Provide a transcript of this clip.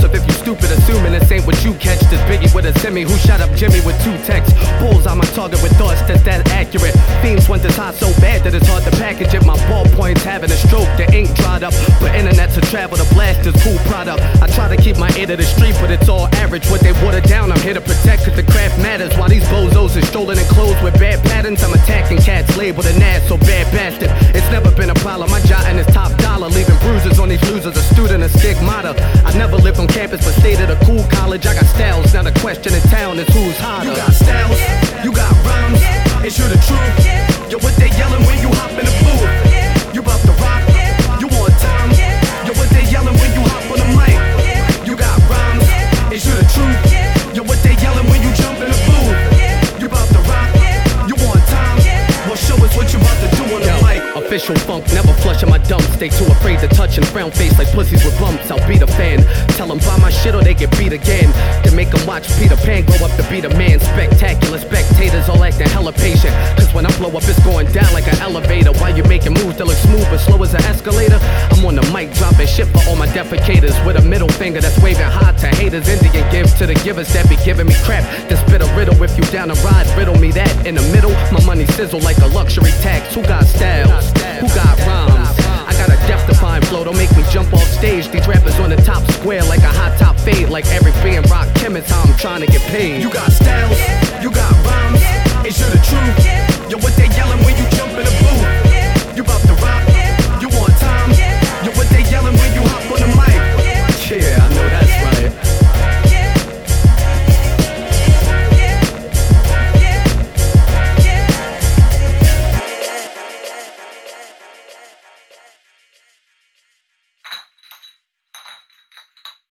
impulsive if you stupid, assuming this ain't what you catch. This Biggie with a semi who shot up Jimmy with 2 texts. Bulls on my target with thoughts that's that accurate. Themes went this hot so bad that it's hard to package it. My ballpoint's having a stroke, the ink dried up. But internet's a travel to blast this cool product. I try to keep my ear to the street, but it's all average. What they water down, I'm here to protect, cause the craft matters. While these bozos are strolling in clothes with bad patterns, I'm attacking cats labeled an ass or bad bastard. It's never been a problem, my jotting is top dollar. Leaving bruises on these losers, a student, a stigmata. I never lived on campus, but stayed at a cool college. I got styles, now the question in town is who's hotter. You got styles, you got rhymes, it's you the truth. Yo, what they yelling when you hop in the booth? You bout to rock, you want time. Yo, what they yelling when you hop on the mic? You got rhymes, it's you the truth. Yo, what they yelling when you jump in the booth? You bout to rock, you want time. Well, show us what you about to do on the mic. Official funk, never flushing my dumps. Stay too afraid to touch and frown face like pussies with bumps. I'll be the fan. Tell them buy my shit or they get beat again. Then make them watch Peter Pan grow up to be the man. Spectacular spectators all acting hella patient. Cause when I blow up, it's going down like an elevator. While you're making moves that look smooth but slow as an escalator, I'm on the mic dropping shit for all my defecators. With a middle finger that's waving high to haters. Indian gift to the givers that be giving me crap. Then spit a riddle if you down a ride. Riddle me that. In the middle, my money sizzle like a luxury tax. Who got styles? Who got rhymes? I got a death-defying flow, don't make me jump off stage. These rappers on the top square like a hot top fade. Like Eric B and Rock Kim is how I'm trying to get paid. You got styles, you got rhymes, it's you the truth.